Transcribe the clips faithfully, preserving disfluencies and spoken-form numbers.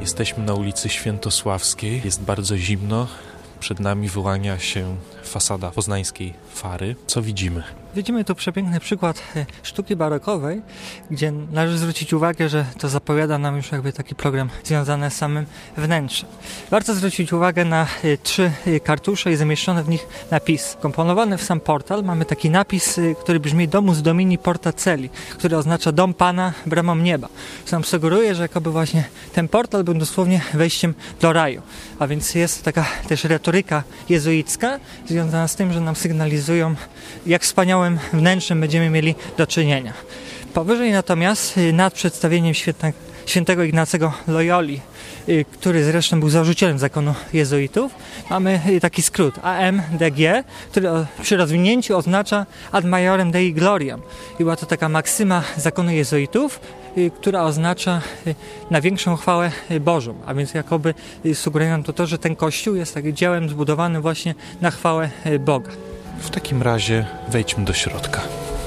Jesteśmy na ulicy Świętosławskiej, jest bardzo zimno. Przed nami wyłania się fasada poznańskiej Fary. Co widzimy? Widzimy tu przepiękny przykład sztuki barokowej, gdzie należy zwrócić uwagę, że to zapowiada nam już jakby taki program związany z samym wnętrzem. Warto zwrócić uwagę na trzy kartusze i zamieszczone w nich napisy. Komponowany w sam portal mamy taki napis, który brzmi Domus Domini Porta Celi, który oznacza Dom Pana bramą nieba. Co nam sugeruje, że jakoby właśnie ten portal był dosłownie wejściem do raju. A więc jest taka też retoryka jezuicka związana z tym, że nam sygnalizują, jak wspaniałym wnętrzem będziemy mieli do czynienia. Powyżej natomiast nad przedstawieniem święte, świętego Ignacego Loyoli, który zresztą był założycielem zakonu jezuitów, mamy taki skrót A M D G, który przy rozwinięciu oznacza Ad Majorem Dei Gloriam. I była to taka maksyma zakonu jezuitów, która oznacza na większą chwałę Bożą, a więc jakoby sugerują to to, że ten kościół jest takim dziełem zbudowanym właśnie na chwałę Boga. W takim razie wejdźmy do środka.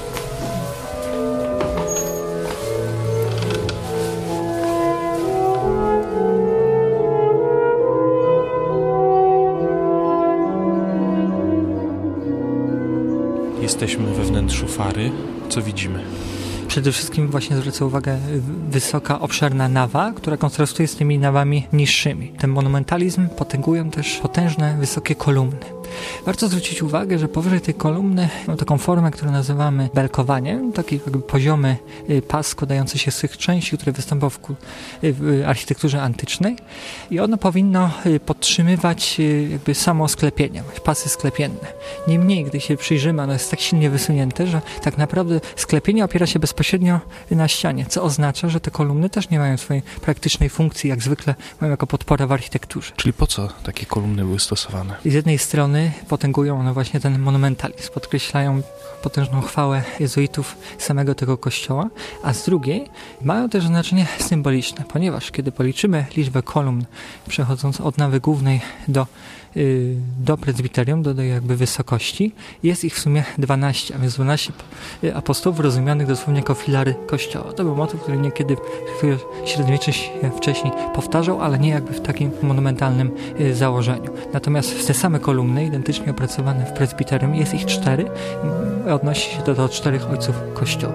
Jesteśmy we wnętrzu Fary. Co widzimy? Przede wszystkim właśnie zwraca uwagę wysoka, obszerna nawa, która kontrastuje z tymi nawami niższymi. Ten monumentalizm potęgują też potężne, wysokie kolumny. Warto zwrócić uwagę, że powyżej tej kolumny mamy taką formę, którą nazywamy belkowaniem, taki jakby poziomy pas składający się z tych części, które występował w, w architekturze antycznej i ono powinno podtrzymywać jakby samo sklepienie, pasy sklepienne. Niemniej, gdy się przyjrzymy, ono jest tak silnie wysunięte, że tak naprawdę sklepienie opiera się bezpośrednio na ścianie, co oznacza, że te kolumny też nie mają swojej praktycznej funkcji, jak zwykle mają jako podpora w architekturze. Czyli po co takie kolumny były stosowane? I z jednej strony potęgują one właśnie ten monumentalizm, podkreślają potężną chwałę jezuitów samego tego kościoła, a z drugiej mają też znaczenie symboliczne, ponieważ kiedy policzymy liczbę kolumn przechodząc od nawy głównej do, yy, do prezbiterium, do, do jakby wysokości, jest ich w sumie dwanaście, a więc dwanaście apostołów rozumianych dosłownie jako filary kościoła. To był motyw, który niekiedy w średniowieczu się wcześniej powtarzał, ale nie jakby w takim monumentalnym yy, założeniu. Natomiast te same kolumny, identycznie opracowane w prezbiterium, jest ich cztery, odnosi się to do czterech ojców Kościoła.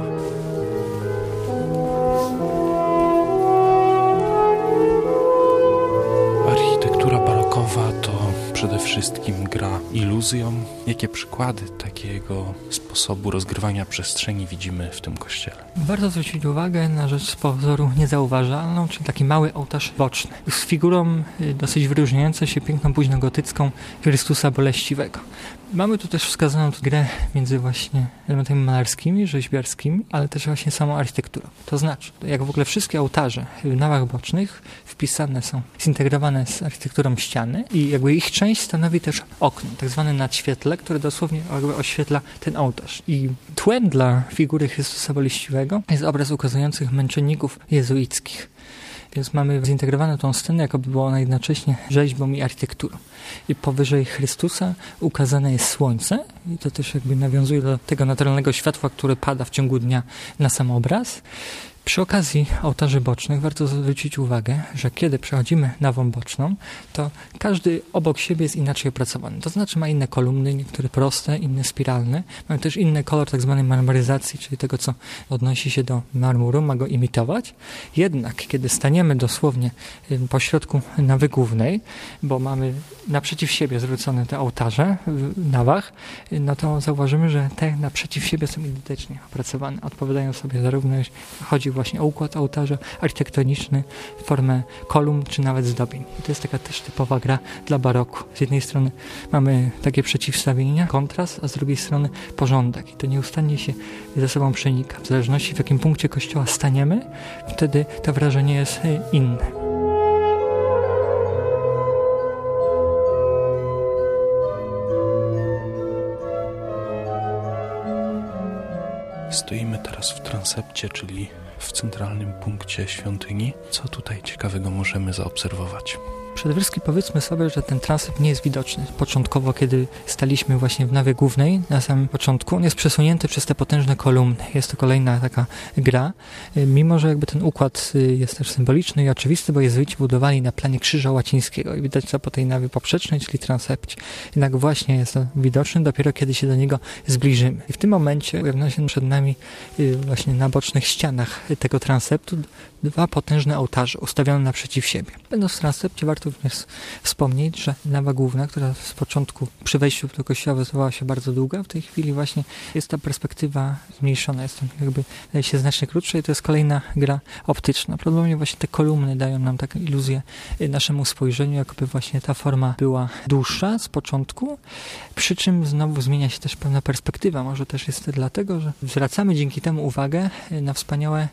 Architektura barokowa to przede wszystkim gra iluzją. Jakie przykłady takiego sposobu rozgrywania przestrzeni widzimy w tym kościele? Warto zwrócić uwagę na rzecz z pozoru niezauważalną, czyli taki mały ołtarz boczny z figurą dosyć wyróżniającą się piękną późnogotycką Chrystusa Boleściwego. Mamy tu też wskazaną grę między właśnie elementami malarskimi, rzeźbiarskimi, ale też właśnie samą architekturą. To znaczy, jak w ogóle wszystkie ołtarze w nawach bocznych wpisane są, zintegrowane z architekturą ściany i jakby ich część stanowi też okno, tak zwane nadświetle, które dosłownie jakby oświetla ten ołtarz. I tłem dla figury Chrystusa Boleściwego jest obraz ukazujących męczenników jezuickich. Więc mamy zintegrowaną tą scenę, jakoby była ona jednocześnie rzeźbą i architekturą. I powyżej Chrystusa ukazane jest słońce i to też jakby nawiązuje do tego naturalnego światła, które pada w ciągu dnia na sam obraz. Przy okazji ołtarzy bocznych warto zwrócić uwagę, że kiedy przechodzimy nawą boczną, to każdy obok siebie jest inaczej opracowany. To znaczy ma inne kolumny, niektóre proste, inne spiralne. Mają też inny kolor tak zwanej marmoryzacji, czyli tego, co odnosi się do marmuru, ma go imitować. Jednak kiedy staniemy dosłownie po środku nawy głównej, bo mamy naprzeciw siebie zwrócone te ołtarze w nawach, no to zauważymy, że te naprzeciw siebie są identycznie opracowane. Odpowiadają sobie zarówno, jeśli chodzi właśnie o układ ołtarza architektoniczny, formę kolumn czy nawet zdobień. I to jest taka też typowa gra dla baroku. Z jednej strony mamy takie przeciwstawienia, kontrast, a z drugiej strony porządek. I to nieustannie się ze sobą przenika. W zależności w jakim punkcie kościoła staniemy, wtedy to wrażenie jest inne. Stoimy teraz w transepcie, czyli w centralnym punkcie świątyni. Co tutaj ciekawego możemy zaobserwować? Przede wszystkim powiedzmy sobie, że ten transept nie jest widoczny. Początkowo, kiedy staliśmy właśnie w nawie głównej, na samym początku, on jest przesunięty przez te potężne kolumny. Jest to kolejna taka gra, mimo że jakby ten układ jest też symboliczny i oczywisty, bo jezuici budowali na planie krzyża łacińskiego i widać to po tej nawie poprzecznej, czyli transepcie. Jednak właśnie jest to widoczny dopiero kiedy się do niego zbliżymy. I w tym momencie ujawnia się przed nami właśnie na bocznych ścianach tego transeptu dwa potężne ołtarze ustawione naprzeciw siebie. Będąc w transepcie warto również wspomnieć, że nawa główna, która z początku przy wejściu do kościoła wydawała się bardzo długa, w tej chwili właśnie jest ta perspektywa zmniejszona, jest to jakby daje się znacznie krótsza i to jest kolejna gra optyczna. Prawdopodobnie właśnie te kolumny dają nam taką iluzję naszemu spojrzeniu, jakby właśnie ta forma była dłuższa z początku, przy czym znowu zmienia się też pewna perspektywa. Może też jest to dlatego, że zwracamy dzięki temu uwagę na wspaniałe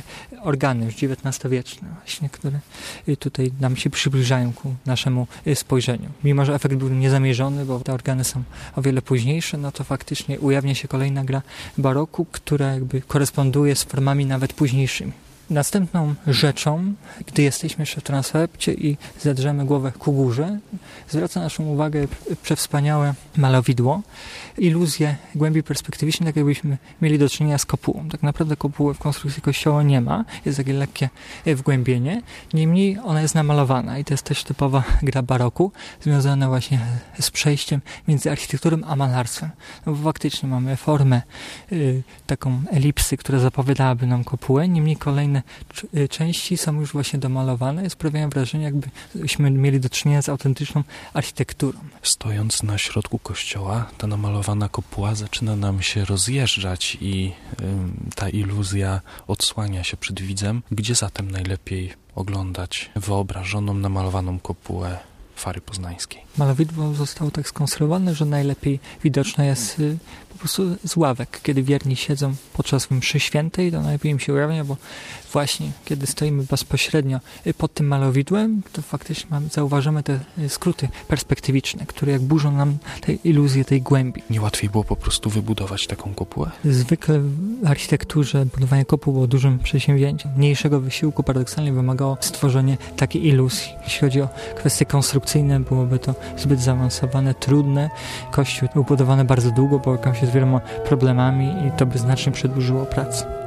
organy już dziewiętnastowieczne właśnie, które tutaj nam się przybliżają ku naszemu spojrzeniu. Mimo że efekt był niezamierzony, bo te organy są o wiele późniejsze, no to faktycznie ujawnia się kolejna gra baroku, która jakby koresponduje z formami nawet późniejszymi. Następną rzeczą, gdy jesteśmy jeszcze w transepcie i zadrzemy głowę ku górze, zwraca naszą uwagę przewspaniałe malowidło, iluzję głębi perspektywicznej, tak jakbyśmy mieli do czynienia z kopułą. Tak naprawdę kopuły w konstrukcji kościoła nie ma, jest takie lekkie wgłębienie, niemniej ona jest namalowana i to jest też typowa gra baroku, związana właśnie z przejściem między architekturą a malarstwem. No bo faktycznie mamy formę y, taką elipsy, która zapowiadałaby nam kopułę, niemniej kolejne części są już właśnie domalowane i sprawiają wrażenie, jakbyśmy mieli do czynienia z autentyczną architekturą. Stojąc na środku kościoła, ta namalowana kopuła zaczyna nam się rozjeżdżać i y, ta iluzja odsłania się przed widzem. Gdzie zatem najlepiej oglądać wyobrażoną, namalowaną kopułę Fary Poznańskiej? Malowidło zostało tak skonstruowane, że najlepiej widoczne jest y, po prostu z ławek. Kiedy wierni siedzą podczas mszy świętej, to najlepiej im się ujawnia, bo właśnie kiedy stoimy bezpośrednio pod tym malowidłem, to faktycznie mamy, zauważamy te skróty perspektywiczne, które jak burzą nam tę iluzję tej głębi. Nie łatwiej było po prostu wybudować taką kopułę? Zwykle w architekturze budowanie kopuł było dużym przedsięwzięciem. Mniejszego wysiłku paradoksalnie wymagało stworzenie takiej iluzji. Jeśli chodzi o kwestie konstrukcyjne, byłoby to zbyt zaawansowane, trudne. Kościół był budowany bardzo długo, borykał się z wieloma problemami i to by znacznie przedłużyło pracę.